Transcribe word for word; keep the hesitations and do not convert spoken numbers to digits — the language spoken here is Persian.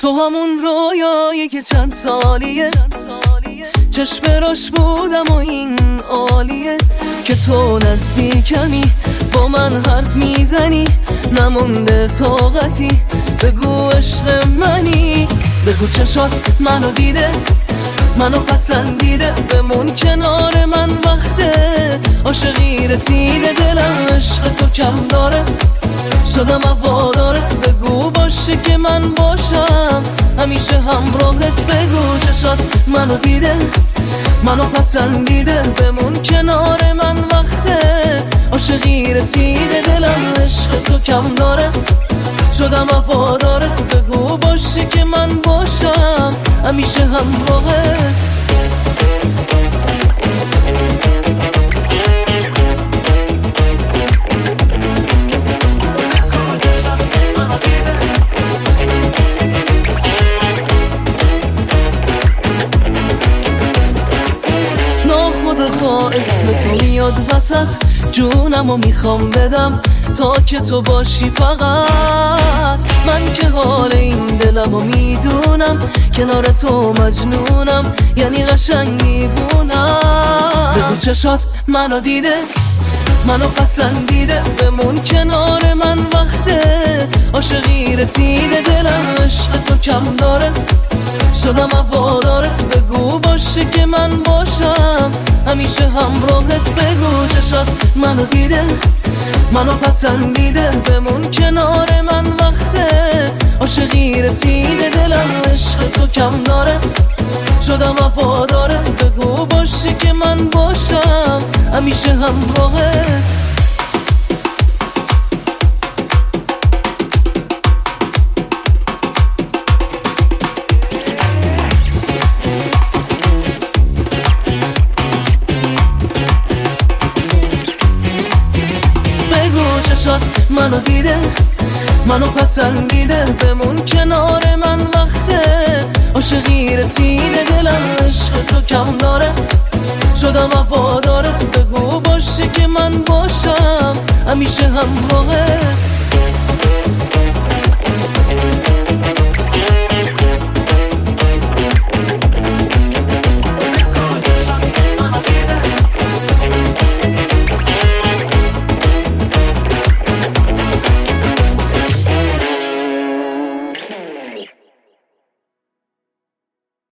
تو همون رویایی که چند سالیه چشم راش بودم و این عالیه که تو نزدیکمی با من حرف میزنی نمونده طاقتی بگو عشق منی بگو چشات منو دیده منو پسندیده بمون کنار من وقته عاشقی رسیده دلم عشق تو کم داره شدم هوادارت بگو باشه که من باشم همیشه همراهت بگو چشات منو دیده منو پسندیده بمون کنار من وقته عاشقی رسیده دلم عشق تو کم داره شدم هوادارت بگو باشه که من باشم همیشه همراهت با اسم تو میاد وسط جونمو میخوام بدم تا که تو باشی فقط من که حال این دلمو میدونم کنار تو مجنونم یعنی قشنگ میبونم بگو چشات منو دیده منو پسندیده بمون کنار من وقته عاشقی رسیده دلم عشق تو کم داره شدم هوادارت بگو باشه که من باشم همیشه همراهت بگو چشات منو دیده منو پسندیده بمون کنار من وقته عاشقی رسیده دلم عشق تو کم داره شدم هوادارت بگو باشه که من باشم همیشه همراهت چشات منو دیده منو پسندیده بمون کنار من وقته عاشقی رسیده دلم عشق تو کم داره شدم هوادارت بگو باشه که من باشم همیشه همراهت